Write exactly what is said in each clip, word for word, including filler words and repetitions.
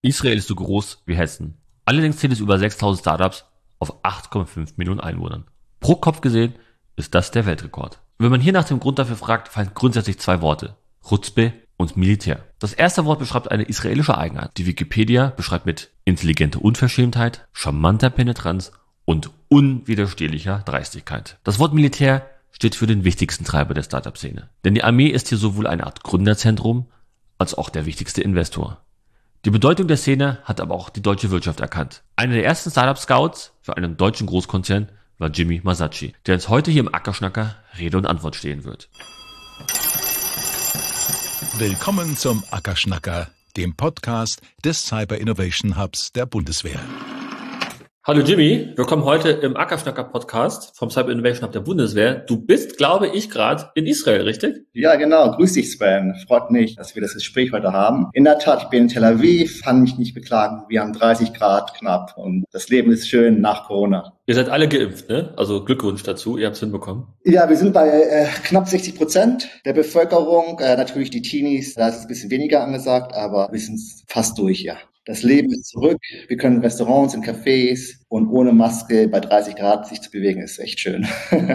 Israel ist so groß wie Hessen. Allerdings zählt es über sechstausend Startups auf acht Komma fünf Millionen Einwohnern. Pro Kopf gesehen ist das der Weltrekord. Wenn man hier nach dem Grund dafür fragt, fallen grundsätzlich zwei Worte: Chutzpe und Militär. Das erste Wort beschreibt eine israelische Eigenheit. Die Wikipedia beschreibt mit intelligente Unverschämtheit, charmanter Penetranz und unwiderstehlicher Dreistigkeit. Das Wort Militär steht für den wichtigsten Treiber der Startup-Szene. Denn die Armee ist hier sowohl eine Art Gründerzentrum als auch der wichtigste Investor. Die Bedeutung der Szene hat aber auch die deutsche Wirtschaft erkannt. Einer der ersten Startup-Scouts für einen deutschen Großkonzern war Jimmy Masacci, der uns heute hier im Ackerschnacker Rede und Antwort stehen wird. Willkommen zum Ackerschnacker, dem Podcast des Cyber Innovation Hubs der Bundeswehr. Hallo Jimmy, willkommen heute im Ackerschnacker Podcast vom Cyber Innovation Hub der Bundeswehr. Du bist, glaube ich, gerade in Israel, richtig? Ja, genau. Grüß dich, Sven. Freut mich, dass wir das Gespräch heute haben. In der Tat, ich bin in Tel Aviv, kann mich nicht beklagen. Wir haben dreißig Grad knapp und das Leben ist schön nach Corona. Ihr seid alle geimpft, ne? Also Glückwunsch dazu, ihr habt es hinbekommen. Ja, wir sind bei äh, knapp sechzig Prozent der Bevölkerung. Äh, natürlich die Teenies, da ist es ein bisschen weniger angesagt, aber wir sind fast durch, ja. Das Leben ist zurück. Wir können in Restaurants, in Cafés und ohne Maske bei dreißig Grad sich zu bewegen, ist echt schön.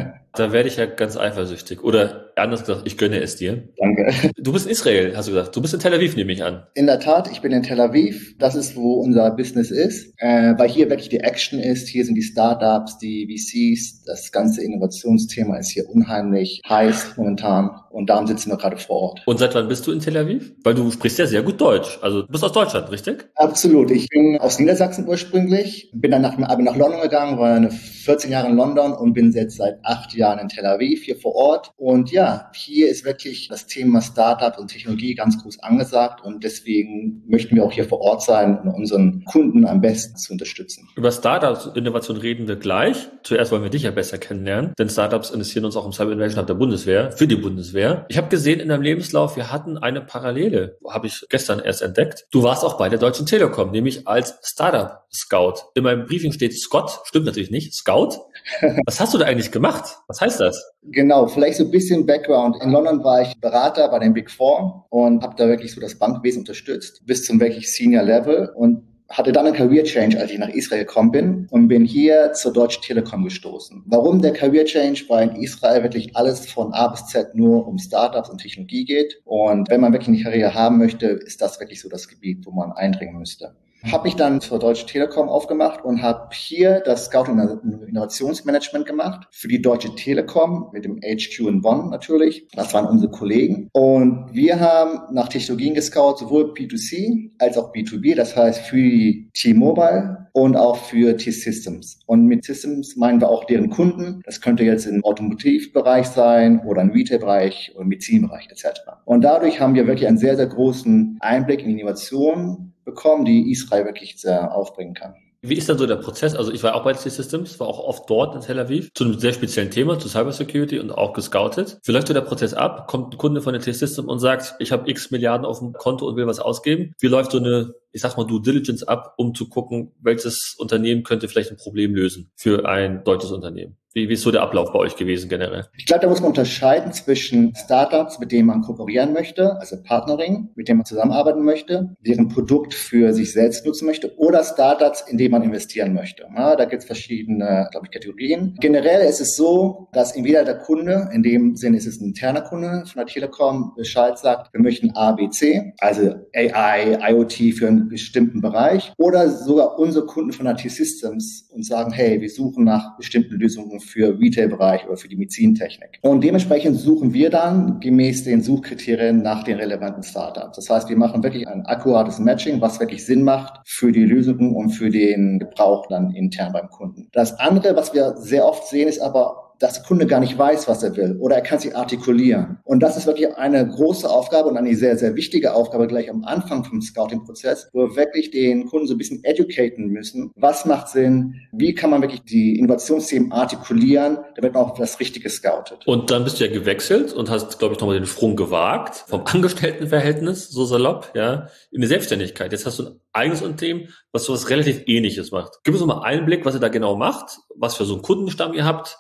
Da werde ich ja ganz eifersüchtig. Oder anders gesagt, ich gönne es dir. Danke. Du bist in Israel, hast du gesagt. Du bist in Tel Aviv, nehme ich an. In der Tat, ich bin in Tel Aviv. Das ist, wo unser Business ist, äh, weil hier wirklich die Action ist. Hier sind die Startups, die V Cs. Das ganze Innovationsthema ist hier unheimlich heiß momentan. Und darum sitzen wir gerade vor Ort. Und seit wann bist du in Tel Aviv? Weil du sprichst ja sehr gut Deutsch. Also du bist aus Deutschland, richtig? Absolut. Ich bin aus Niedersachsen ursprünglich. Bin dann nach dem Abi nach London gegangen, war eine vierzehn Jahre in London und bin jetzt seit acht Jahren in Tel Aviv, hier vor Ort. Und ja, hier ist wirklich das Thema Startup und Technologie ganz groß angesagt. Und deswegen möchten wir auch hier vor Ort sein, um unseren Kunden am besten zu unterstützen. Über Startups und Innovation reden wir gleich. Zuerst wollen wir dich ja besser kennenlernen, denn Startups investieren uns auch im Cyber Innovation Hub der Bundeswehr, für die Bundeswehr. Ich habe gesehen in deinem Lebenslauf, wir hatten eine Parallele, habe ich gestern erst entdeckt. Du warst auch bei der Deutschen Telekom, nämlich als Startup Scout. In meinem Briefing steht Scott, stimmt natürlich nicht, Scout. Was hast du da eigentlich gemacht? Was heißt das? Genau, vielleicht so ein bisschen Background. In London war ich Berater bei den Big Four und habe da wirklich so das Bankwesen unterstützt bis zum wirklich Senior Level und hatte dann einen Career Change, als ich nach Israel gekommen bin und bin hier zur Deutschen Telekom gestoßen. Warum der Career Change? Weil in Israel wirklich alles von A bis Z nur um Startups und Technologie geht. Und wenn man wirklich eine Karriere haben möchte, ist das wirklich so das Gebiet, wo man eindringen müsste. Habe mich dann zur Deutschen Telekom aufgemacht und habe hier das Scouting und Innovationsmanagement gemacht für die Deutsche Telekom mit dem H Q in Bonn natürlich. Das waren unsere Kollegen. Und wir haben nach Technologien gescoutet, sowohl B zwei C als auch B zwei B, das heißt für die T-Mobile und auch für T-Systems. Und mit Systems meinen wir auch deren Kunden. Das könnte jetzt im Automotivbereich sein oder im Retail-Bereich oder im Medizinbereich et cetera. Und dadurch haben wir wirklich einen sehr, sehr großen Einblick in Innovationen bekommen, die Israel wirklich sehr aufbringen kann. Wie ist dann so der Prozess? Also ich war auch bei T-Systems, war auch oft dort in Tel Aviv, zu einem sehr speziellen Thema, zu Cybersecurity und auch gescoutet. Wie läuft so der Prozess ab? Kommt ein Kunde von der T-System und sagt, ich habe x Milliarden auf dem Konto und will was ausgeben? Wie läuft so eine, ich sag mal, Due Diligence ab, um zu gucken, welches Unternehmen könnte vielleicht ein Problem lösen für ein deutsches Unternehmen? Wie, wie ist so der Ablauf bei euch gewesen generell? Ich glaube, da muss man unterscheiden zwischen Startups, mit denen man kooperieren möchte, also Partnering, mit denen man zusammenarbeiten möchte, deren Produkt für sich selbst nutzen möchte, oder Startups, in denen man investieren möchte. Ja, da gibt es verschiedene, glaube ich, Kategorien. Generell ist es so, dass entweder der Kunde, in dem Sinne ist es ein interner Kunde von der Telekom, Bescheid sagt, wir möchten A, B, C, also A I, IoT für einen bestimmten Bereich, oder sogar unsere Kunden von der T-Systems und sagen, hey, wir suchen nach bestimmten Lösungen für Retail-Bereich oder für die Medizintechnik. Und dementsprechend suchen wir dann gemäß den Suchkriterien nach den relevanten Startups. Das heißt, wir machen wirklich ein akkurates Matching, was wirklich Sinn macht für die Lösungen und für den Gebrauch dann intern beim Kunden. Das andere, was wir sehr oft sehen, ist aber, dass der Kunde gar nicht weiß, was er will oder er kann sich artikulieren. Und das ist wirklich eine große Aufgabe und eine sehr, sehr wichtige Aufgabe gleich am Anfang vom Scouting-Prozess, wo wir wirklich den Kunden so ein bisschen educaten müssen. Was macht Sinn? Wie kann man wirklich die Innovationsthemen artikulieren, damit man auch das Richtige scoutet? Und dann bist du ja gewechselt und hast, glaube ich, nochmal den Sprung gewagt vom Angestelltenverhältnis, so salopp, ja, in die Selbstständigkeit. Jetzt hast du ein eigenes Unternehmen, was so was relativ Ähnliches macht. Gib uns nochmal einen Blick, was ihr da genau macht, was für so einen Kundenstamm ihr habt und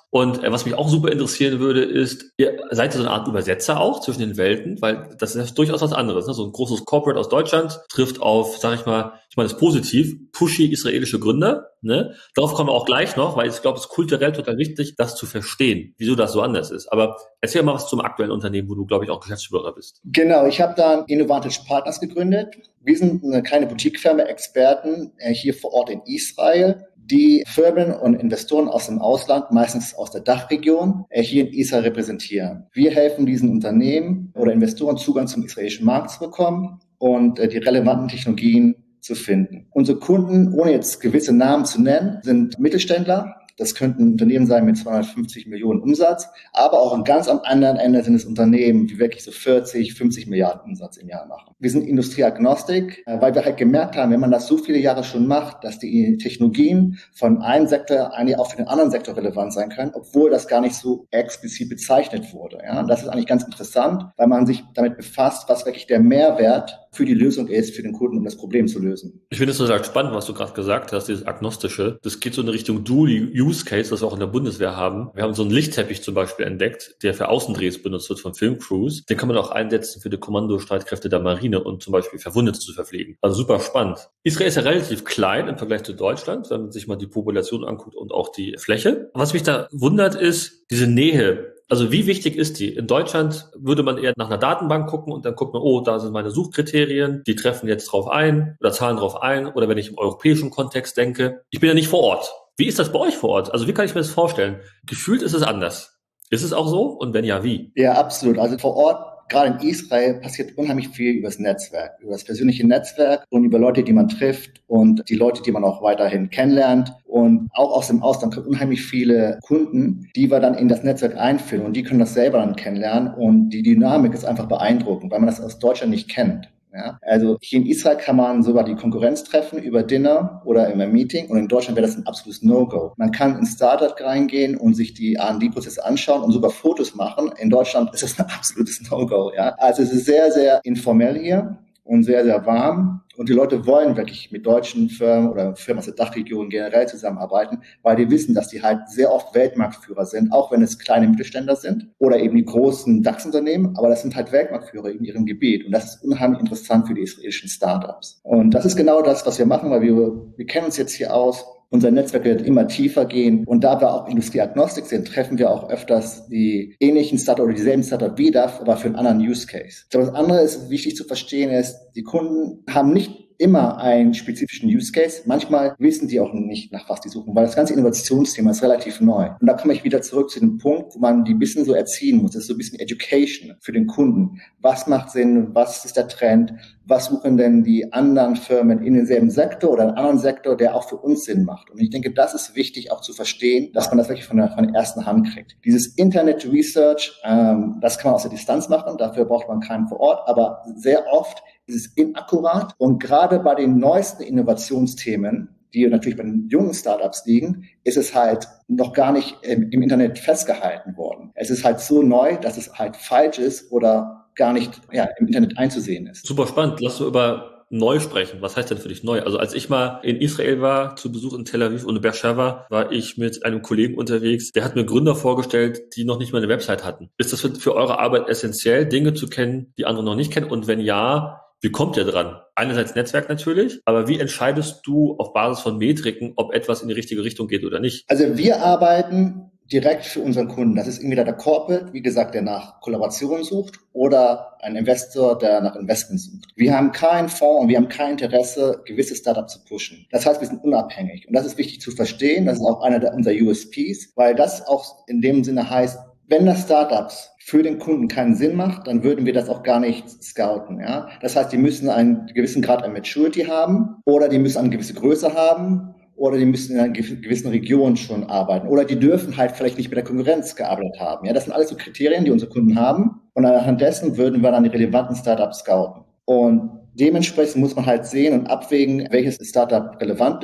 Was mich auch super interessieren würde, ist, ihr seid so eine Art Übersetzer auch zwischen den Welten, weil das ist durchaus was anderes. Ne? So ein großes Corporate aus Deutschland trifft auf, sag ich mal, ich meine das positiv, pushy israelische Gründer. Ne? Darauf kommen wir auch gleich noch, weil ich glaube, es ist kulturell total wichtig, das zu verstehen, wieso das so anders ist. Aber erzähl mal was zum aktuellen Unternehmen, wo du, glaube ich, auch Geschäftsführer bist. Genau, ich habe da Innovative Partners gegründet. Wir sind eine kleine Boutique-Firma, Experten äh, hier vor Ort in Israel, die Firmen und Investoren aus dem Ausland, meistens aus der Dachregion, äh, hier in Israel repräsentieren. Wir helfen diesen Unternehmen oder Investoren Zugang zum israelischen Markt zu bekommen und äh, die relevanten Technologien zu finden. Unsere Kunden, ohne jetzt gewisse Namen zu nennen, sind Mittelständler. Das könnten Unternehmen sein mit zweihundertfünfzig Millionen Umsatz, aber auch an ganz am anderen Ende sind es Unternehmen, die wirklich so vierzig, fünfzig Milliarden Umsatz im Jahr machen. Wir sind Industrieagnostik, weil wir halt gemerkt haben, wenn man das so viele Jahre schon macht, dass die Technologien von einem Sektor eigentlich auch für den anderen Sektor relevant sein können, obwohl das gar nicht so explizit bezeichnet wurde. Ja, und das ist eigentlich ganz interessant, weil man sich damit befasst, was wirklich der Mehrwert für die Lösung ist, für den Kunden, um das Problem zu lösen. Ich finde es total spannend, was du gerade gesagt hast, dieses Agnostische. Das geht so in Richtung Dual-Use-Case, was wir auch in der Bundeswehr haben. Wir haben so einen Lichtteppich zum Beispiel entdeckt, der für Außendrehs benutzt wird von Filmcrews. Den kann man auch einsetzen für die Kommandostreitkräfte der Marine und zum Beispiel Verwundete zu verpflegen. Also super spannend. Israel ist ja relativ klein im Vergleich zu Deutschland, wenn man sich mal die Population anguckt und auch die Fläche. Was mich da wundert, ist diese Nähe. Also wie wichtig ist die? In Deutschland würde man eher nach einer Datenbank gucken und dann guckt man, oh, da sind meine Suchkriterien, die treffen jetzt drauf ein oder zahlen drauf ein. Oder wenn ich im europäischen Kontext denke, ich bin ja nicht vor Ort. Wie ist das bei euch vor Ort? Also wie kann ich mir das vorstellen? Gefühlt ist es anders. Ist es auch so? Und wenn ja, wie? Ja, absolut. Also vor Ort, gerade in Israel, passiert unheimlich viel über das Netzwerk, über das persönliche Netzwerk und über Leute, die man trifft und die Leute, die man auch weiterhin kennenlernt. Und auch aus dem Ausland kommen unheimlich viele Kunden, die wir dann in das Netzwerk einführen und die können das selber dann kennenlernen und die Dynamik ist einfach beeindruckend, weil man das aus Deutschland nicht kennt. Ja, also hier in Israel kann man sogar die Konkurrenz treffen über Dinner oder in einem Meeting und in Deutschland wäre das ein absolutes No-Go. Man kann ins Startup reingehen und sich die R und D-Prozesse anschauen und sogar Fotos machen. In Deutschland ist das ein absolutes No-Go. Ja, also es ist sehr, sehr informell hier und sehr, sehr warm. Und die Leute wollen wirklich mit deutschen Firmen oder Firmen aus der Dachregion generell zusammenarbeiten, weil die wissen, dass die halt sehr oft Weltmarktführer sind, auch wenn es kleine Mittelständler sind oder eben die großen DAX-Unternehmen. Aber das sind halt Weltmarktführer in ihrem Gebiet. Und das ist unheimlich interessant für die israelischen Startups. Und das ist genau das, was wir machen, weil wir, wir kennen uns jetzt hier aus. Unser Netzwerk wird immer tiefer gehen. Und da wir auch Industrieagnostik sind, treffen wir auch öfters die ähnlichen Startups oder dieselben Startups wieder, aber für einen anderen Use Case. Ich glaube, das andere ist wichtig zu verstehen ist, die Kunden haben nicht immer einen spezifischen Use Case. Manchmal wissen die auch nicht, nach was die suchen, weil das ganze Innovationsthema ist relativ neu. Und da komme ich wieder zurück zu dem Punkt, wo man die ein bisschen so erziehen muss. Das ist so ein bisschen Education für den Kunden. Was macht Sinn? Was ist der Trend? Was suchen denn die anderen Firmen in denselben Sektor oder einen anderen Sektor, der auch für uns Sinn macht? Und ich denke, das ist wichtig auch zu verstehen, dass man das wirklich von der, von der ersten Hand kriegt. Dieses Internet Research, ähm, das kann man aus der Distanz machen. Dafür braucht man keinen vor Ort. Aber sehr oft ist es inakkurat. Und gerade bei den neuesten Innovationsthemen, die natürlich bei den jungen Startups liegen, ist es halt noch gar nicht im, im Internet festgehalten worden. Es ist halt so neu, dass es halt falsch ist oder gar nicht ja, im Internet einzusehen ist. Super spannend. Lass uns über neu sprechen. Was heißt denn für dich neu? Also als ich mal in Israel war, zu Besuch in Tel Aviv und in Beersheva, war ich mit einem Kollegen unterwegs, der hat mir Gründer vorgestellt, die noch nicht mal eine Website hatten. Ist das für, für eure Arbeit essentiell, Dinge zu kennen, die andere noch nicht kennen? Und wenn ja, wie kommt ihr dran? Einerseits Netzwerk natürlich, aber wie entscheidest du auf Basis von Metriken, ob etwas in die richtige Richtung geht oder nicht? Also wir arbeiten direkt für unseren Kunden. Das ist entweder der Corporate, wie gesagt, der nach Kollaboration sucht oder ein Investor, der nach Investment sucht. Wir haben keinen Fonds und wir haben kein Interesse, gewisse Startups zu pushen. Das heißt, wir sind unabhängig. Und das ist wichtig zu verstehen. Das ist auch einer der, unserer U S Ps, weil das auch in dem Sinne heißt, wenn das Startups für den Kunden keinen Sinn macht, dann würden wir das auch gar nicht scouten. Ja? Das heißt, die müssen einen gewissen Grad an Maturity haben oder die müssen eine gewisse Größe haben oder die müssen in einer gewissen Region schon arbeiten oder die dürfen halt vielleicht nicht mit der Konkurrenz gearbeitet haben. Ja? Das sind alles so Kriterien, die unsere Kunden haben und anhand dessen würden wir dann die relevanten Startups scouten. Und dementsprechend muss man halt sehen und abwägen, welches Startup relevant ist,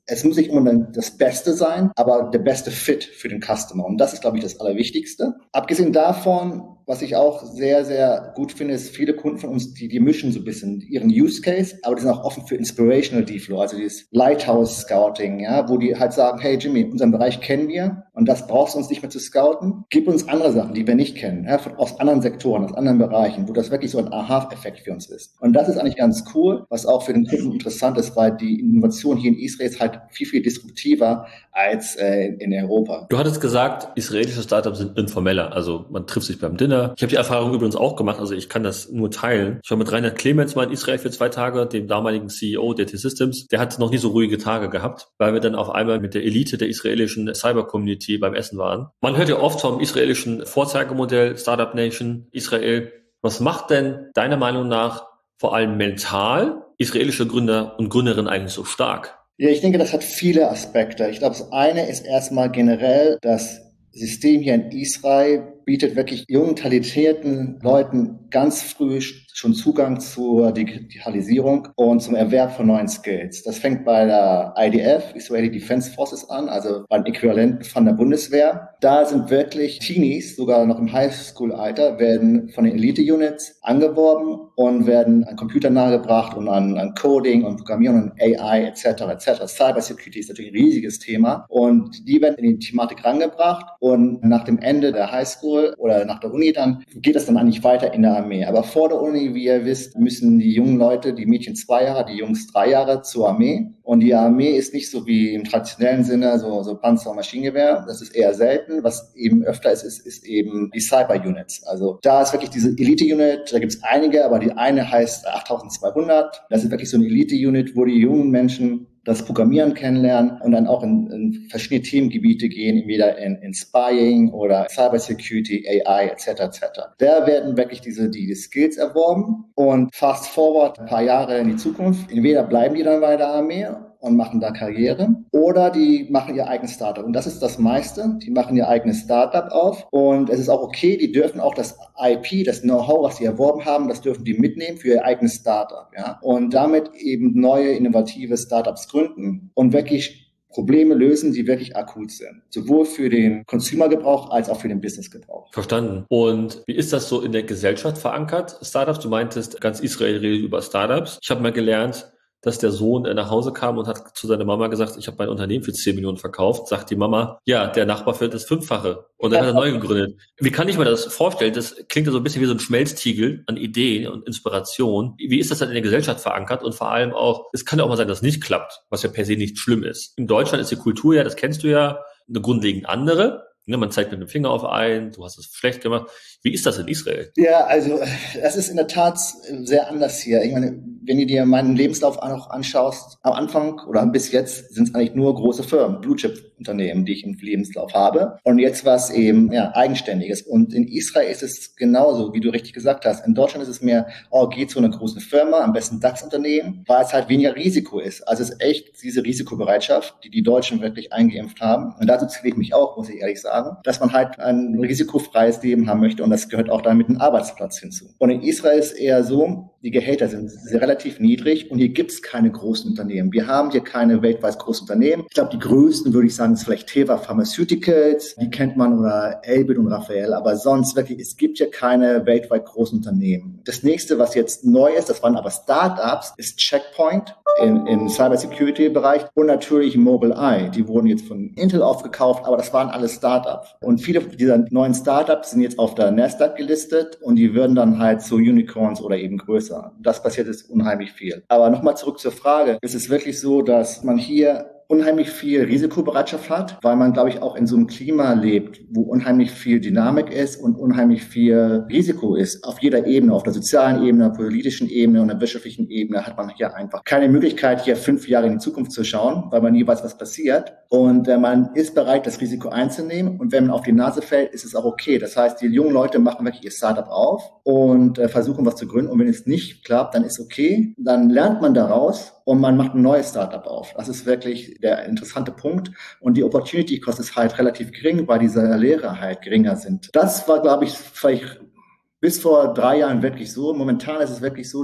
es muss nicht unbedingt das Beste sein, aber der beste Fit für den Customer. Und das ist, glaube ich, das Allerwichtigste. Abgesehen davon, was ich auch sehr, sehr gut finde, ist, viele Kunden von uns, die, die mischen so ein bisschen ihren Use Case, aber die sind auch offen für Inspirational Deal-Flow, also dieses Lighthouse Scouting, ja, wo die halt sagen, hey Jimmy, unseren Bereich kennen wir und das brauchst du uns nicht mehr zu scouten. Gib uns andere Sachen, die wir nicht kennen, ja, von, aus anderen Sektoren, aus anderen Bereichen, wo das wirklich so ein Aha-Effekt für uns ist. Und das ist eigentlich ganz cool, was auch für den Kunden interessant ist, weil die Innovation hier in Israel ist halt viel, viel disruptiver als äh, in Europa. Du hattest gesagt, israelische Startups sind informeller, also man trifft sich beim Dinner. Ich habe die Erfahrung übrigens auch gemacht, also ich kann das nur teilen. Ich war mit Reinhard Clemens mal in Israel für zwei Tage, dem damaligen C E O der T-Systems. Der hat noch nie so ruhige Tage gehabt, weil wir dann auf einmal mit der Elite der israelischen Cyber-Community beim Essen waren. Man hört ja oft vom israelischen Vorzeigemodell Startup Nation Israel. Was macht denn deiner Meinung nach vor allem mental israelische Gründer und Gründerinnen eigentlich so stark? Ja, ich denke, das hat viele Aspekte. Ich glaube, das eine ist erstmal generell, das System hier in Israel bietet wirklich jungen, talentierten Leuten ganz früh schon Zugang zur Digitalisierung und zum Erwerb von neuen Skills. Das fängt bei der I D F, Israeli Defense Forces, an, also beim Äquivalenten von der Bundeswehr. Da sind wirklich Teenies, sogar noch im Highschool-Alter, werden von den Elite-Units angeworben und werden an Computer nahegebracht und an, an Coding und Programmieren und A I et cetera et cetera. Cybersecurity ist natürlich ein riesiges Thema und die werden in die Thematik rangebracht und nach dem Ende der Highschool oder nach der Uni dann geht es dann eigentlich weiter in der Armee. Aber vor der Uni, wie ihr wisst, müssen die jungen Leute, die Mädchen zwei Jahre, die Jungs drei Jahre zur Armee. Und die Armee ist nicht so wie im traditionellen Sinne so, so Panzer und Maschinengewehr. Das ist eher selten. Was eben öfter ist, ist, ist eben die Cyber-Units. Also da ist wirklich diese Elite-Unit, da gibt es einige, aber die eine heißt achttausendzweihundert. Das ist wirklich so eine Elite-Unit, wo die jungen Menschen das Programmieren kennenlernen und dann auch in, in verschiedene Themengebiete gehen, entweder in, in Spying oder Cybersecurity, A I et cetera et cetera. Da werden wirklich diese die, die Skills erworben und fast forward ein paar Jahre in die Zukunft. Entweder bleiben die dann bei der Armee und machen da Karriere oder die machen ihr eigenes Startup. Und das ist das meiste. Die machen ihr eigenes Startup auf und es ist auch okay, die dürfen auch das I P, das Know-how, was sie erworben haben, das dürfen die mitnehmen für ihr eigenes Startup. Ja? Und damit eben neue, innovative Startups gründen und wirklich Probleme lösen, die wirklich akut sind. Sowohl für den Consumer-Gebrauch als auch für den Business-Gebrauch. Verstanden. Und wie ist das so in der Gesellschaft verankert, Startups? Du meintest, ganz Israel redet über Startups. Ich habe mal gelernt, dass der Sohn nach Hause kam und hat zu seiner Mama gesagt, ich habe mein Unternehmen für zehn Millionen verkauft. Sagt die Mama, ja, der Nachbar für das Fünffache. Und dann hat er neu gegründet. Wie kann ich mir das vorstellen? Das klingt ja so ein bisschen wie so ein Schmelztiegel an Ideen und Inspiration. Wie ist das dann in der Gesellschaft verankert? Und vor allem auch, es kann ja auch mal sein, dass es nicht klappt, was ja per se nicht schlimm ist. In Deutschland ist die Kultur ja, das kennst du ja, eine grundlegend andere. Man zeigt mit dem Finger auf einen, du hast es schlecht gemacht. Wie ist das in Israel? Ja, also das ist in der Tat sehr anders hier. Ich meine, wenn du dir meinen Lebenslauf auch anschaust, am Anfang oder bis jetzt sind es eigentlich nur große Firmen, Blue-Chip-Unternehmen, die ich im Lebenslauf habe. Und jetzt was eben ja, Eigenständiges. Und in Israel ist es genauso, wie du richtig gesagt hast. In Deutschland ist es mehr, oh, geht zu einer großen Firma, am besten DAX-Unternehmen, weil es halt weniger Risiko ist. Also es ist echt diese Risikobereitschaft, die die Deutschen wirklich eingeimpft haben. Und dazu zähle ich mich auch, muss ich ehrlich sagen, dass man halt ein risikofreies Leben haben möchte. Und das gehört auch damit ein Arbeitsplatz hinzu. Und in Israel ist eher so, die Gehälter sind sehr relativ niedrig und hier gibt es keine großen Unternehmen. Wir haben hier keine weltweit großen Unternehmen. Ich glaube, die größten, würde ich sagen, ist vielleicht Teva Pharmaceuticals, die kennt man, oder Elbit und Raphael, aber sonst wirklich, es gibt hier keine weltweit großen Unternehmen. Das nächste, was jetzt neu ist, das waren aber Startups, ist Checkpoint im, im Cybersecurity-Bereich und natürlich Mobileye. Die wurden jetzt von Intel aufgekauft, aber das waren alles Startups. Und viele dieser neuen Startups sind jetzt auf der Nasdaq gelistet und die würden dann halt zu Unicorns oder eben größer. Das passiert jetzt unheimlich viel. Aber nochmal zurück zur Frage. Es ist wirklich so, dass man hier unheimlich viel Risikobereitschaft hat, weil man, glaube ich, auch in so einem Klima lebt, wo unheimlich viel Dynamik ist und unheimlich viel Risiko ist. Auf jeder Ebene, auf der sozialen Ebene, der politischen Ebene und der wirtschaftlichen Ebene hat man hier einfach keine Möglichkeit, hier fünf Jahre in die Zukunft zu schauen, weil man nie weiß, was passiert. Und äh, man ist bereit, das Risiko einzunehmen. Und wenn man auf die Nase fällt, ist es auch okay. Das heißt, die jungen Leute machen wirklich ihr Startup auf und äh, versuchen, was zu gründen. Und wenn es nicht klappt, dann ist okay. Dann lernt man daraus und man macht ein neues Startup auf. Das ist wirklich der interessante Punkt. Und die Opportunity Cost ist halt relativ gering, weil diese Lehre halt geringer sind. Das war, glaube ich, vielleicht bis vor drei Jahren wirklich so. Momentan ist es wirklich so, dass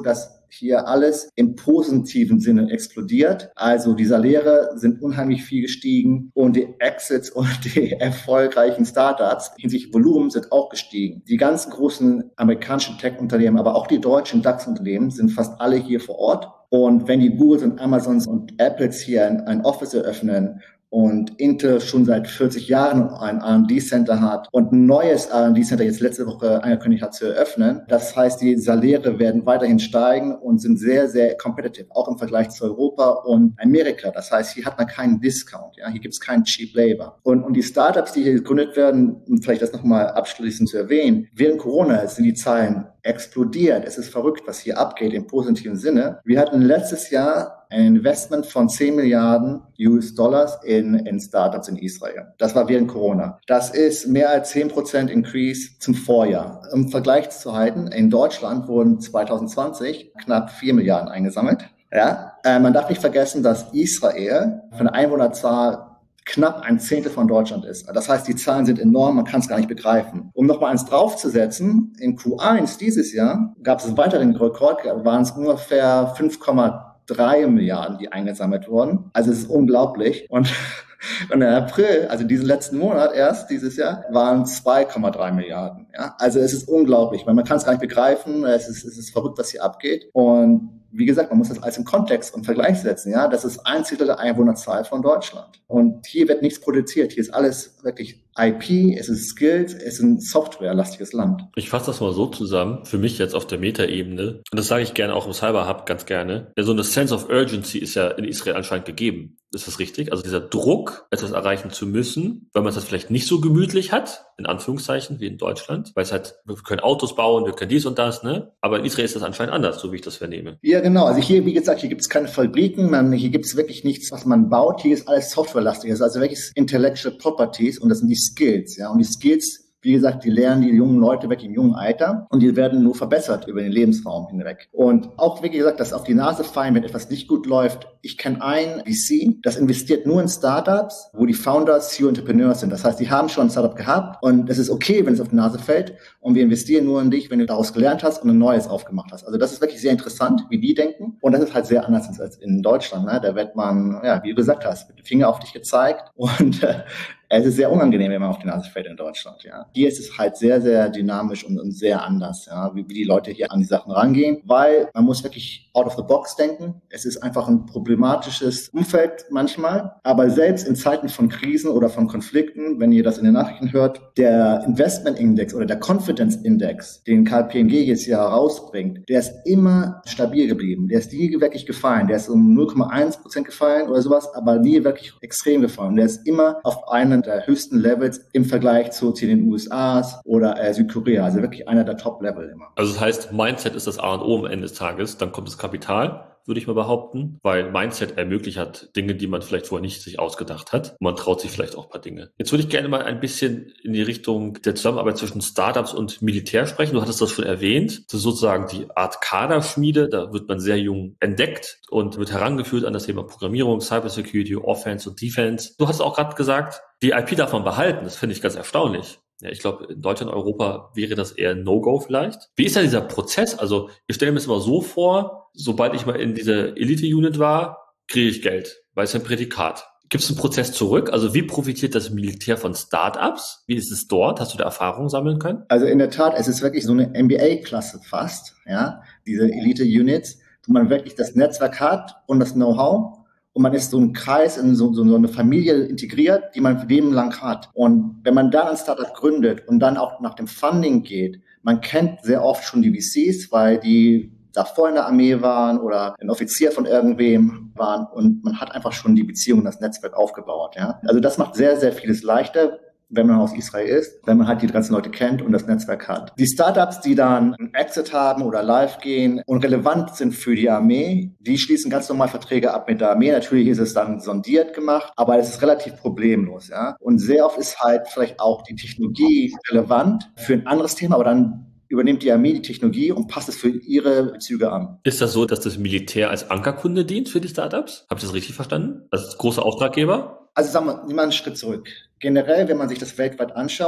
hier alles im positiven Sinne explodiert. Also die Saläre sind unheimlich viel gestiegen und die Exits und die erfolgreichen Startups hinsichtlich Volumen sind auch gestiegen. Die ganzen großen amerikanischen Tech-Unternehmen, aber auch die deutschen DAX-Unternehmen sind fast alle hier vor Ort. Und wenn die Googles und Amazons und Apples hier ein, ein Office eröffnen und Intel schon seit vierzig Jahren ein R und D-Center hat und ein neues R und D-Center jetzt letzte Woche angekündigt hat zu eröffnen. Das heißt, die Saläre werden weiterhin steigen und sind sehr, sehr competitive, auch im Vergleich zu Europa und Amerika. Das heißt, hier hat man keinen Discount, ja, hier gibt es keinen Cheap Labor. Und, und die Startups, die hier gegründet werden, um vielleicht das nochmal abschließend zu erwähnen, während Corona sind die Zahlen explodiert. Es ist verrückt, was hier abgeht im positiven Sinne. Wir hatten letztes Jahr ein Investment von zehn Milliarden U S-Dollars in, in Startups in Israel. Das war während Corona. Das ist mehr als zehn Prozent Increase zum Vorjahr. Im Vergleich zu halten, in Deutschland wurden zwanzig zwanzig knapp vier Milliarden eingesammelt. Ja, äh, man darf nicht vergessen, dass Israel von der Einwohnerzahl knapp ein Zehntel von Deutschland ist. Das heißt, die Zahlen sind enorm, man kann es gar nicht begreifen. Um nochmal eins draufzusetzen, in Q eins dieses Jahr gab es einen weiteren Rekord, waren es ungefähr fünf Komma drei Milliarden, die eingesammelt wurden. Also es ist unglaublich. Und Und im April, also diesen letzten Monat erst, dieses Jahr, waren zwei Komma drei Milliarden. Ja? Also es ist unglaublich, weil man kann es gar nicht begreifen. Es ist, es ist verrückt, was hier abgeht. Und wie gesagt, man muss das alles im Kontext und Vergleich setzen. Ja, das ist ein Zehntel der Einwohnerzahl von Deutschland. Und hier wird nichts produziert. Hier ist alles wirklich I P, es ist Skills, es ist ein softwarelastiges Land. Ich fasse das mal so zusammen, für mich jetzt auf der Meta-Ebene, und das sage ich gerne auch im Cyber-Hub ganz gerne, ja, so eine Sense of Urgency ist ja in Israel anscheinend gegeben. Ist das richtig? Also dieser Druck, etwas erreichen zu müssen, weil man es das vielleicht nicht so gemütlich hat, in Anführungszeichen, wie in Deutschland, weil es halt, wir können Autos bauen, wir können dies und das, ne? Aber in Israel ist das anscheinend anders, so wie ich das vernehme. Ja, genau. Also hier, wie gesagt, hier gibt es keine Fabriken, man, hier gibt es wirklich nichts, was man baut. Hier ist alles softwarelastig. Das ist also wirklich Intellectual Properties und das sind die Skills, ja. Und die Skills, wie gesagt, die lernen die jungen Leute weg im jungen Alter und die werden nur verbessert über den Lebensraum hinweg. Und auch, wie gesagt, dass auf die Nase fallen, wenn etwas nicht gut läuft. Ich kenne ein V C, das investiert nur in Startups, wo die Founders C E O-Entrepreneurs sind. Das heißt, die haben schon ein Startup gehabt und es ist okay, wenn es auf die Nase fällt. Und wir investieren nur in dich, wenn du daraus gelernt hast und ein neues aufgemacht hast. Also das ist wirklich sehr interessant, wie die denken. Und das ist halt sehr anders als in Deutschland. Ne? Da wird man, ja, wie du gesagt hast, mit dem Finger auf dich gezeigt und äh, es ist sehr unangenehm, wenn man auf die Nase fällt in Deutschland, ja. Hier ist es halt sehr, sehr dynamisch und, und sehr anders, ja, wie, wie die Leute hier an die Sachen rangehen, weil man muss wirklich out of the box denken. Es ist einfach ein problematisches Umfeld manchmal, aber selbst in Zeiten von Krisen oder von Konflikten, wenn ihr das in den Nachrichten hört, der Investment Index oder der Confidence Index, den K P M G jetzt hier herausbringt, der ist immer stabil geblieben. Der ist nie wirklich gefallen. Der ist um null Komma eins Prozent gefallen oder sowas, aber nie wirklich extrem gefallen. Der ist immer auf einen der höchsten Levels im Vergleich zu, zu den U S A oder äh, Südkorea. Also wirklich einer der Top-Level immer. Also das heißt, Mindset ist das A und O am Ende des Tages. Dann kommt das Kapital, würde ich mal behaupten, weil Mindset ermöglicht hat Dinge, die man vielleicht vorher nicht sich ausgedacht hat. Und man traut sich vielleicht auch ein paar Dinge. Jetzt würde ich gerne mal ein bisschen in die Richtung der Zusammenarbeit zwischen Startups und Militär sprechen. Du hattest das schon erwähnt. Das ist sozusagen die Art Kaderschmiede. Da wird man sehr jung entdeckt und wird herangeführt an das Thema Programmierung, Cybersecurity, Offense und Defense. Du hast auch gerade gesagt, die I P darf man behalten. Das finde ich ganz erstaunlich. Ja, ich glaube, in Deutschland, Europa wäre das eher ein No-Go vielleicht. Wie ist da dieser Prozess? Also ich stelle mir das immer so vor, sobald ich mal in dieser Elite-Unit war, kriege ich Geld, weil es ein Prädikat. Gibt es einen Prozess zurück? Also wie profitiert das Militär von Startups? Wie ist es dort? Hast du da Erfahrungen sammeln können? Also in der Tat, es ist wirklich so eine M B A-Klasse fast, ja, diese Elite-Units, wo man wirklich das Netzwerk hat und das Know-how. Und man ist so ein Kreis, in so, so eine Familie integriert, die man Leben lang hat. Und wenn man dann ein Startup gründet und dann auch nach dem Funding geht, man kennt sehr oft schon die V Cs, weil die davor in der Armee waren oder ein Offizier von irgendwem waren und man hat einfach schon die Beziehung und das Netzwerk aufgebaut. Ja? Also das macht sehr, sehr vieles leichter, wenn man aus Israel ist, wenn man halt die ganzen Leute kennt und das Netzwerk hat. Die Startups, die dann einen Exit haben oder live gehen und relevant sind für die Armee, die schließen ganz normal Verträge ab mit der Armee. Natürlich ist es dann sondiert gemacht, aber es ist relativ problemlos, ja. Und sehr oft ist halt vielleicht auch die Technologie relevant für ein anderes Thema, aber dann übernimmt die Armee die Technologie und passt es für ihre Bezüge an. Ist das so, dass das Militär als Ankerkunde dient für die Startups? Habe ich das richtig verstanden? Als großer Auftraggeber? Also sagen wir, nimm mal einen Schritt zurück. Generell, wenn man sich das weltweit anschaut,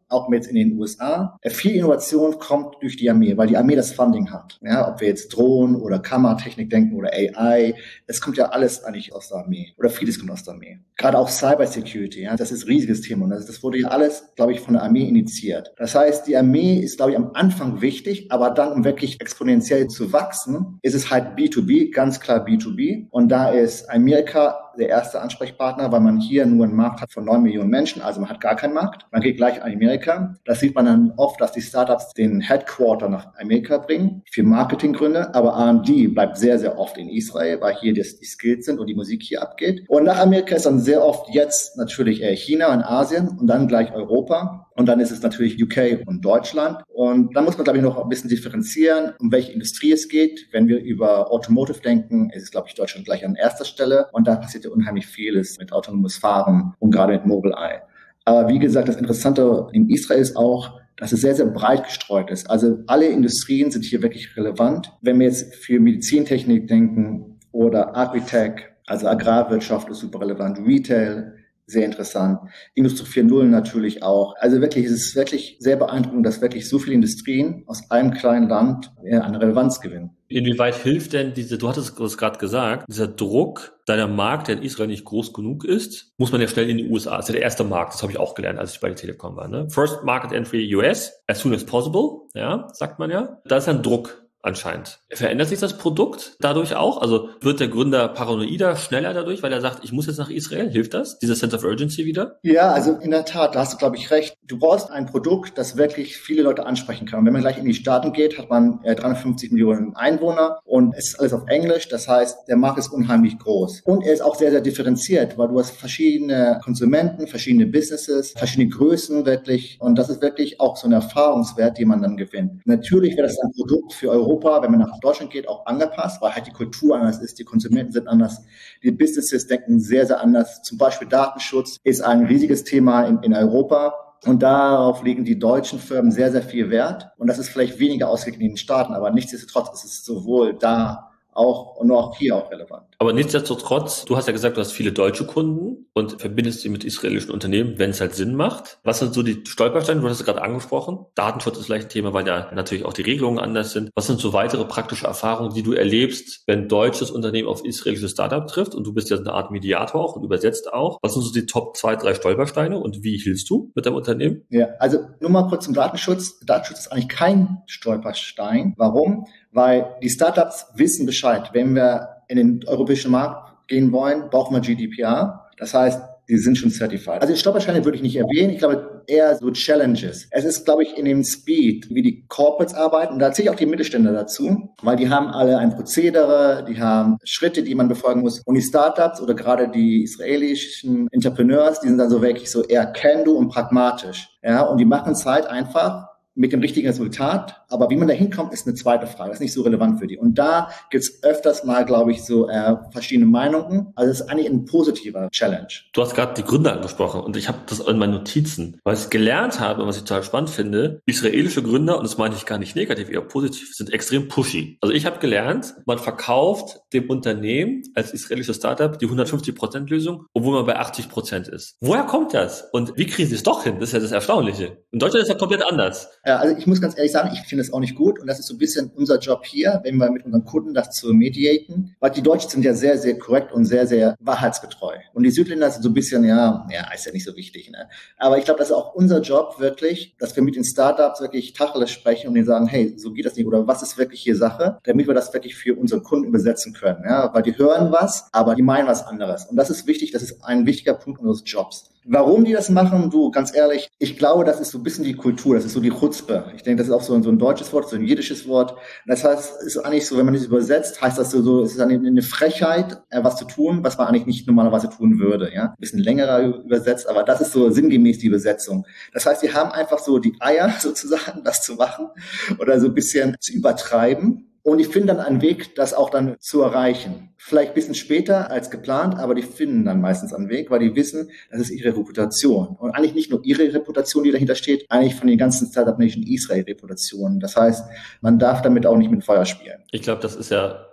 auch mit in den U S A. Viel Innovation kommt durch die Armee, weil die Armee das Funding hat. Ja, ob wir jetzt Drohnen oder Kammertechnik denken oder A I, das kommt ja alles eigentlich aus der Armee oder vieles kommt aus der Armee. Gerade auch Cybersecurity, ja, das ist ein riesiges Thema und das, das wurde ja alles, glaube ich, von der Armee initiiert. Das heißt, die Armee ist, glaube ich, am Anfang wichtig, aber dann, um wirklich exponentiell zu wachsen, ist es halt B zwei B, ganz klar B zwei B. Und da ist Amerika der erste Ansprechpartner, weil man hier nur einen Markt hat von neun Millionen Menschen, also man hat gar keinen Markt. Man geht gleich an Amerika. Das sieht man dann oft, dass die Startups den Headquarter nach Amerika bringen, für Marketinggründe, aber R und D bleibt sehr, sehr oft in Israel, weil hier die, die Skills sind und die Musik hier abgeht. Und nach Amerika ist dann sehr oft jetzt natürlich China und Asien und dann gleich Europa. Und dann ist es natürlich U K und Deutschland. Und dann muss man, glaube ich, noch ein bisschen differenzieren, um welche Industrie es geht. Wenn wir über Automotive denken, ist es, glaube ich, Deutschland gleich an erster Stelle. Und da passiert ja unheimlich vieles mit autonomes Fahren und gerade mit Mobileye. Aber wie gesagt, das Interessante in Israel ist auch, dass es sehr, sehr breit gestreut ist. Also alle Industrien sind hier wirklich relevant. Wenn wir jetzt für Medizintechnik denken oder Agritech, also Agrarwirtschaft ist super relevant, Retail, sehr interessant. Industrie vier Punkt null natürlich auch. Also wirklich, es ist wirklich sehr beeindruckend, dass wirklich so viele Industrien aus einem kleinen Land an Relevanz gewinnen. Inwieweit hilft denn diese, du hattest es gerade gesagt, dieser Druck, da der Markt, der in Israel nicht groß genug ist, muss man ja schnell in die U S A. Das ist ja der erste Markt, das habe ich auch gelernt, als ich bei der Telekom war. Ne? First Market Entry U S, as soon as possible, ja, sagt man ja. Da ist ein Druck. Anscheinend. Verändert sich das Produkt dadurch auch? Also wird der Gründer paranoider, schneller dadurch, weil er sagt, ich muss jetzt nach Israel? Hilft das? Dieser Sense of Urgency wieder? Ja, also in der Tat, da hast du, glaube ich, recht. Du brauchst ein Produkt, das wirklich viele Leute ansprechen kann. Und wenn man gleich in die Staaten geht, hat man äh, dreihundertfünfzig Millionen Einwohner und es ist alles auf Englisch. Das heißt, der Markt ist unheimlich groß. Und er ist auch sehr, sehr differenziert, weil du hast verschiedene Konsumenten, verschiedene Businesses, verschiedene Größen wirklich. Und das ist wirklich auch so ein Erfahrungswert, den man dann gewinnt. Natürlich wäre das ein Produkt für Europa, Europa, wenn man nach Deutschland geht, auch angepasst, weil halt die Kultur anders ist, die Konsumenten sind anders, die Businesses denken sehr, sehr anders. Zum Beispiel Datenschutz ist ein riesiges Thema in, in Europa. Und darauf legen die deutschen Firmen sehr, sehr viel Wert. Und das ist vielleicht weniger ausgeglichen in den Staaten, aber nichtsdestotrotz ist es sowohl da auch und auch hier auch relevant. Aber nichtsdestotrotz, du hast ja gesagt, du hast viele deutsche Kunden und verbindest sie mit israelischen Unternehmen, wenn es halt Sinn macht. Was sind so die Stolpersteine? Du hast es gerade angesprochen. Datenschutz ist vielleicht ein Thema, weil da natürlich auch die Regelungen anders sind. Was sind so weitere praktische Erfahrungen, die du erlebst, wenn ein deutsches Unternehmen auf israelisches Startup trifft und du bist ja eine Art Mediator auch und übersetzt auch? Was sind so die Top zwei, drei Stolpersteine und wie hilfst du mit deinem Unternehmen? Ja, also nur mal kurz zum Datenschutz. Datenschutz ist eigentlich kein Stolperstein. Warum? Weil die Startups wissen Bescheid. Wenn wir in den europäischen Markt gehen wollen, brauchen wir G D P R. Das heißt, die sind schon certified. Also die Stolpersteine würde ich nicht erwähnen. Ich glaube eher so Challenges. Es ist, glaube ich, in dem Speed, wie die Corporates arbeiten. Und da zähle ich auch die Mittelständler dazu, weil die haben alle ein Prozedere, die haben Schritte, die man befolgen muss. Und die Startups oder gerade die israelischen Entrepreneurs, die sind dann so wirklich so eher can-do und pragmatisch. Ja, und die machen es halt einfach mit dem richtigen Resultat. Aber wie man da hinkommt, ist eine zweite Frage. Das ist nicht so relevant für die. Und da gibt's öfters mal, glaube ich, so äh, verschiedene Meinungen. Also es ist eigentlich ein positiver Challenge. Du hast gerade die Gründer angesprochen und ich habe das in meinen Notizen, was ich gelernt habe und was ich total spannend finde, israelische Gründer, und das meine ich gar nicht negativ, eher positiv, sind extrem pushy. Also ich habe gelernt, man verkauft dem Unternehmen als israelisches Startup die hundertfünfzig Prozent Lösung, obwohl man bei achtzig Prozent ist. Woher kommt das? Und wie kriegen sie es doch hin? Das ist ja das Erstaunliche. In Deutschland ist das komplett anders. Ja, also ich muss ganz ehrlich sagen, ich finde das auch nicht gut und das ist so ein bisschen unser Job hier, wenn wir mit unseren Kunden das zu mediaten, weil die Deutschen sind ja sehr, sehr korrekt und sehr, sehr wahrheitsgetreu und die Südländer sind so ein bisschen, ja, ja, ist ja nicht so wichtig, ne? Aber ich glaube, das ist auch unser Job wirklich, dass wir mit den Startups wirklich Tacheles sprechen und denen sagen, hey, so geht das nicht oder was ist wirklich hier Sache, damit wir das wirklich für unsere Kunden übersetzen können, ja, weil die hören was, aber die meinen was anderes und das ist wichtig, das ist ein wichtiger Punkt unseres Jobs. Warum die das machen, du, ganz ehrlich, ich glaube, das ist so ein bisschen die Kultur, das ist so die Chutzpe. Ich denke, das ist auch so ein, so ein deutsches Wort, so ein jiddisches Wort. Das heißt, es ist eigentlich so, wenn man das übersetzt, heißt das so, so es ist eine, eine Frechheit, was zu tun, was man eigentlich nicht normalerweise tun würde, ja. Ein bisschen längerer übersetzt, aber das ist so sinngemäß die Übersetzung. Das heißt, die haben einfach so die Eier sozusagen, das zu machen oder so ein bisschen zu übertreiben. Und die finden dann einen Weg, das auch dann zu erreichen. Vielleicht ein bisschen später als geplant, aber die finden dann meistens einen Weg, weil die wissen, das ist ihre Reputation. Und eigentlich nicht nur ihre Reputation, die dahinter steht, eigentlich von den ganzen Startup Nation Israel Reputationen. Das heißt, man darf damit auch nicht mit Feuer spielen. Ich glaube, das ist ja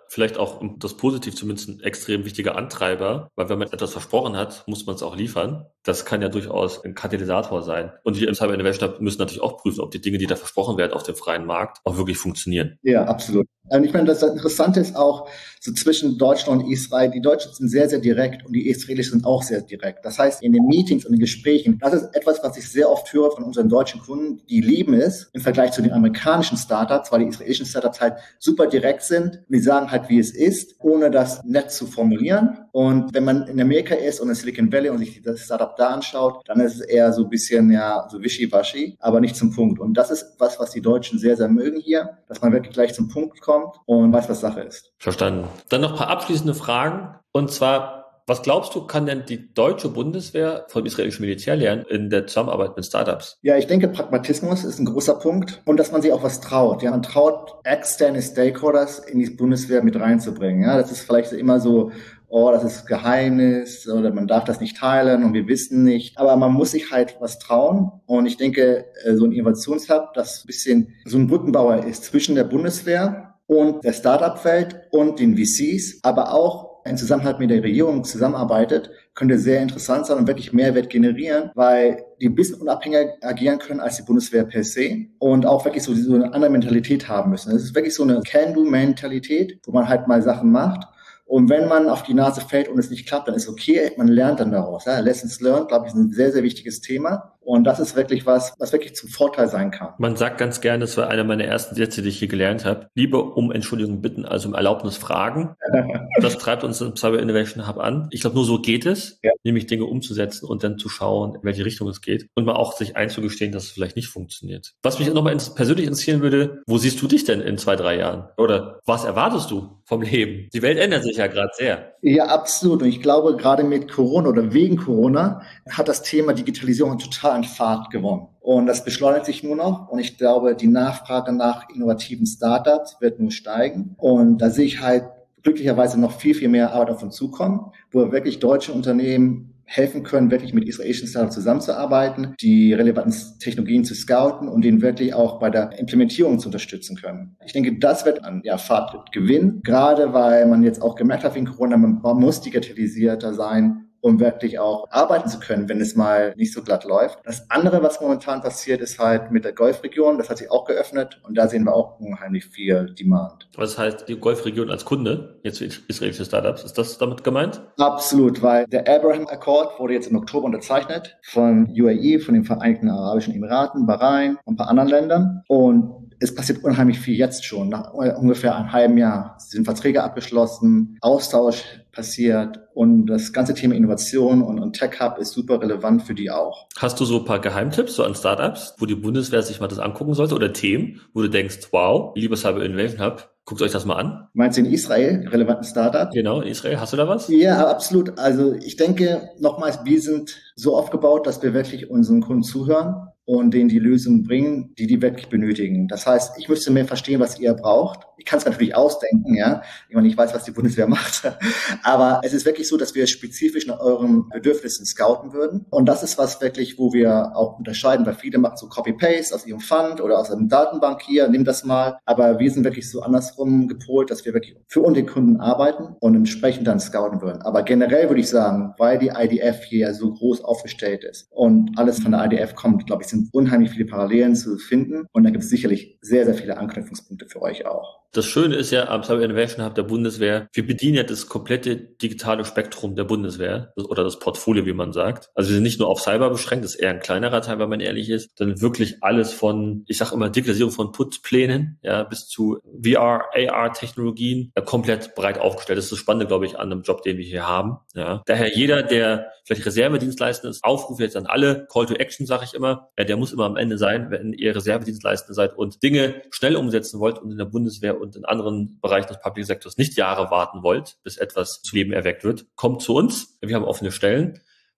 vielleicht auch, um das positiv zumindest, ein extrem wichtiger Antreiber, weil wenn man etwas versprochen hat, muss man es auch liefern. Das kann ja durchaus ein Katalysator sein. Und wir im Cyber Innovation Hub müssen natürlich auch prüfen, ob die Dinge, die da versprochen werden auf dem freien Markt, auch wirklich funktionieren. Ja, absolut. Und ich meine, das Interessante ist auch so zwischen Deutschland und Israel. Die Deutschen sind sehr, sehr direkt und die Israelis sind auch sehr direkt. Das heißt, in den Meetings und den Gesprächen, das ist etwas, was ich sehr oft höre von unseren deutschen Kunden, die lieben es im Vergleich zu den amerikanischen Startups, weil die israelischen Startups halt super direkt sind. Und die sagen halt, wie es ist, ohne das nett zu formulieren. Und wenn man in Amerika ist und in Silicon Valley und sich das Startup da anschaut, dann ist es eher so ein bisschen, ja, so wischiwaschi, aber nicht zum Punkt. Und das ist was, was die Deutschen sehr, sehr mögen hier, dass man wirklich gleich zum Punkt kommt und weiß, was Sache ist. Verstanden. Dann noch ein paar abschließende Fragen. Und zwar, was glaubst du, kann denn die deutsche Bundeswehr vom israelischen Militär lernen in der Zusammenarbeit mit Startups? Ja, ich denke, Pragmatismus ist ein großer Punkt und dass man sich auch was traut. Ja, man traut, externe Stakeholders in die Bundeswehr mit reinzubringen. Ja, das ist vielleicht immer so, oh, das ist Geheimnis oder man darf das nicht teilen und wir wissen nicht. Aber man muss sich halt was trauen. Und ich denke, so ein Innovationshub, das ein bisschen so ein Brückenbauer ist zwischen der Bundeswehr und der Startup-Welt und den V Cs, aber auch in Zusammenhalt mit der Regierung zusammenarbeitet, könnte sehr interessant sein und wirklich Mehrwert generieren, weil die ein bisschen unabhängiger agieren können als die Bundeswehr per se und auch wirklich so, so eine andere Mentalität haben müssen. Es ist wirklich so eine Can-Do-Mentalität, wo man halt mal Sachen macht. Und wenn man auf die Nase fällt und es nicht klappt, dann ist okay, man lernt dann daraus. Ja. Lessons learned, glaube ich, ist ein sehr, sehr wichtiges Thema. Und das ist wirklich was, was wirklich zum Vorteil sein kann. Man sagt ganz gerne, das war einer meiner ersten Sätze, die ich hier gelernt habe, lieber um Entschuldigung bitten, als um Erlaubnis fragen. Das treibt uns im Cyber Innovation Hub an. Ich glaube, nur so geht es, ja. Nämlich Dinge umzusetzen und dann zu schauen, in welche Richtung es geht und mal auch sich einzugestehen, dass es vielleicht nicht funktioniert. Was mich nochmal persönlich interessieren würde, wo siehst du dich denn in zwei, drei Jahren? Oder was erwartest du vom Leben? Die Welt ändert sich ja gerade sehr. Ja, absolut. Und ich glaube, gerade mit Corona oder wegen Corona hat das Thema Digitalisierung total an Fahrt gewonnen. Und das beschleunigt sich nur noch. Und ich glaube, die Nachfrage nach innovativen Startups wird nur steigen. Und da sehe ich halt glücklicherweise noch viel, viel mehr Arbeit auf uns zukommen, wo wirklich deutsche Unternehmen helfen können, wirklich mit israelischen Startups zusammenzuarbeiten, die relevanten Technologien zu scouten und denen wirklich auch bei der Implementierung zu unterstützen können. Ich denke, das wird an ja, Fahrt gewinnen, gerade weil man jetzt auch gemerkt hat wegen Corona, man muss digitalisierter sein, um wirklich auch arbeiten zu können, wenn es mal nicht so glatt läuft. Das andere, was momentan passiert, ist halt mit der Golfregion. Das hat sich auch geöffnet und da sehen wir auch unheimlich viel Demand. Was heißt die Golfregion als Kunde, jetzt für israelische Startups? Ist das damit gemeint? Absolut, weil der Abraham Accord wurde jetzt im Oktober unterzeichnet von U A E, von den Vereinigten Arabischen Emiraten, Bahrain und ein paar anderen Ländern. Und es passiert unheimlich viel jetzt schon. Nach ungefähr einem halben Jahr sind Verträge abgeschlossen, Austausch passiert und das ganze Thema Innovation und, und Tech Hub ist super relevant für die auch. Hast du so ein paar Geheimtipps so an Startups, wo die Bundeswehr sich mal das angucken sollte oder Themen, wo du denkst, wow, lieber Cyber Innovation Hub, guckt euch das mal an? Meinst du in Israel, relevanten Startup? Genau, in Israel. Hast du da was? Ja, absolut. Also ich denke, nochmals, wir sind so aufgebaut, dass wir wirklich unseren Kunden zuhören und denen die Lösungen bringen, die die wirklich benötigen. Das heißt, ich müsste mehr verstehen, was ihr braucht. Ich kann es natürlich ausdenken, ja. Ich meine, ich weiß, was die Bundeswehr macht. Aber es ist wirklich so, dass wir spezifisch nach euren Bedürfnissen scouten würden. Und das ist was wirklich, wo wir auch unterscheiden, weil viele machen so Copy-Paste aus ihrem Fund oder aus einer Datenbank hier, nimm das mal. Aber wir sind wirklich so andersrum gepolt, dass wir wirklich für unsere Kunden arbeiten und entsprechend dann scouten würden. Aber generell würde ich sagen, weil die I D F hier so groß aufgestellt ist und alles von der I D F kommt, glaube ich, sind unheimlich viele Parallelen zu finden. Und da gibt es sicherlich sehr, sehr viele Anknüpfungspunkte für euch auch. Das Schöne ist ja am Cyber Innovation Hub der Bundeswehr, wir bedienen ja das komplette digitale Spektrum der Bundeswehr oder das Portfolio, wie man sagt. Also wir sind nicht nur auf Cyber beschränkt, das ist eher ein kleinerer Teil, wenn man ehrlich ist, sondern wirklich alles von, ich sage immer, Digitalisierung von Putzplänen, ja, bis zu V R, A R-Technologien, ja, komplett breit aufgestellt. Das ist das Spannende, glaube ich, an einem Job, den wir hier haben. Ja. Daher jeder, der vielleicht Reservedienstleistender ist, Aufruf jetzt an alle, Call to Action, sage ich immer, ja, der muss immer am Ende sein, wenn ihr Reservedienstleistender seid und Dinge schnell umsetzen wollt und in der Bundeswehr und in anderen Bereichen des Public Sectors nicht Jahre warten wollt, bis etwas zu Leben erweckt wird. Kommt zu uns, wir haben offene Stellen.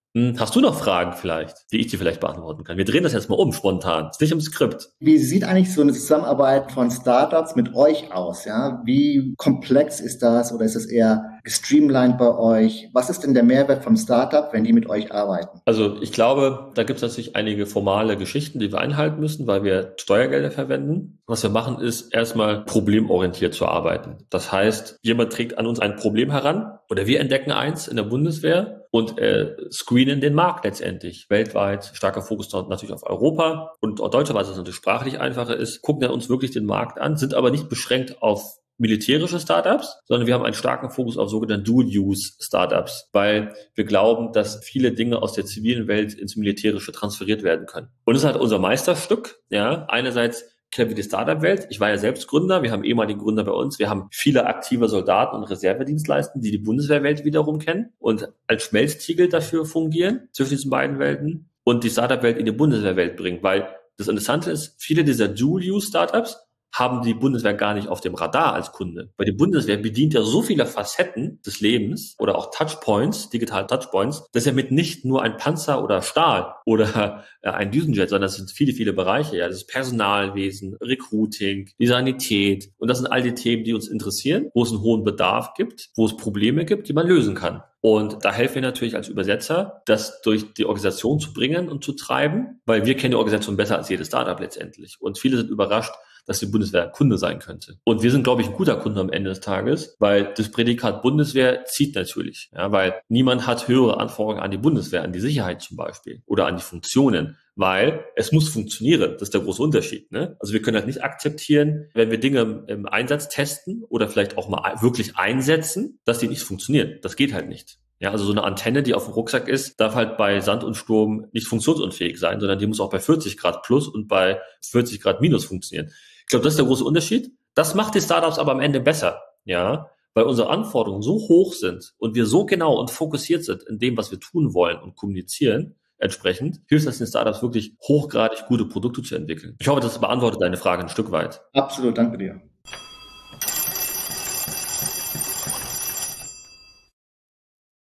Hast du noch Fragen vielleicht, die ich dir vielleicht beantworten kann? Wir drehen das jetzt mal um, spontan. Ist nicht im Skript. Wie sieht eigentlich so eine Zusammenarbeit von Startups mit euch aus? Ja? Wie komplex ist das oder ist es eher gestreamlined bei euch? Was ist denn der Mehrwert vom Startup, wenn die mit euch arbeiten? Also ich glaube, da gibt es natürlich einige formale Geschichten, die wir einhalten müssen, weil wir Steuergelder verwenden. Was wir machen, ist erstmal problemorientiert zu arbeiten. Das heißt, jemand trägt an uns ein Problem heran oder wir entdecken eins in der Bundeswehr und äh, screenen den Markt letztendlich. Weltweit, starker Fokus natürlich auf Europa und auch Deutschland, weil es natürlich sprachlich einfacher ist, gucken wir uns wirklich den Markt an, sind aber nicht beschränkt auf militärische Startups, sondern wir haben einen starken Fokus auf sogenannte Dual-Use-Startups, weil wir glauben, dass viele Dinge aus der zivilen Welt ins Militärische transferiert werden können. Und das ist halt unser Meisterstück. Ja, einerseits kennen wir die Startup-Welt. Ich war ja selbst Gründer. Wir haben ehemalige Gründer bei uns. Wir haben viele aktive Soldaten und Reservedienstleister, die die Bundeswehrwelt wiederum kennen und als Schmelztiegel dafür fungieren zwischen diesen beiden Welten und die Startup-Welt in die Bundeswehrwelt bringen, weil das Interessante ist, viele dieser Dual-Use-Startups haben die Bundeswehr gar nicht auf dem Radar als Kunde. Weil die Bundeswehr bedient ja so viele Facetten des Lebens oder auch Touchpoints, digitale Touchpoints, dass ja mit nicht nur ein Panzer oder Stahl oder äh, ein Düsenjet, sondern das sind viele, viele Bereiche. Ja, das ist Personalwesen, Recruiting, die Sanität. Und das sind all die Themen, die uns interessieren, wo es einen hohen Bedarf gibt, wo es Probleme gibt, die man lösen kann. Und da helfen wir natürlich als Übersetzer, das durch die Organisation zu bringen und zu treiben, weil wir kennen die Organisation besser als jedes Startup letztendlich. Und viele sind überrascht, dass die Bundeswehr Kunde sein könnte. Und wir sind, glaube ich, ein guter Kunde am Ende des Tages, weil das Prädikat Bundeswehr zieht natürlich. Ja, weil niemand hat höhere Anforderungen an die Bundeswehr, an die Sicherheit zum Beispiel oder an die Funktionen, weil es muss funktionieren. Das ist der große Unterschied. Ne? Also wir können halt nicht akzeptieren, wenn wir Dinge im Einsatz testen oder vielleicht auch mal wirklich einsetzen, dass die nicht funktionieren. Das geht halt nicht. Ja, also so eine Antenne, die auf dem Rucksack ist, darf halt bei Sand und Sturm nicht funktionsunfähig sein, sondern die muss auch bei vierzig Grad plus und bei vierzig Grad minus funktionieren. Ich glaube, das ist der große Unterschied. Das macht die Startups aber am Ende besser, ja, weil unsere Anforderungen so hoch sind und wir so genau und fokussiert sind in dem, was wir tun wollen und kommunizieren. Entsprechend hilft es den Startups wirklich hochgradig gute Produkte zu entwickeln. Ich hoffe, das beantwortet deine Frage ein Stück weit. Absolut, danke dir.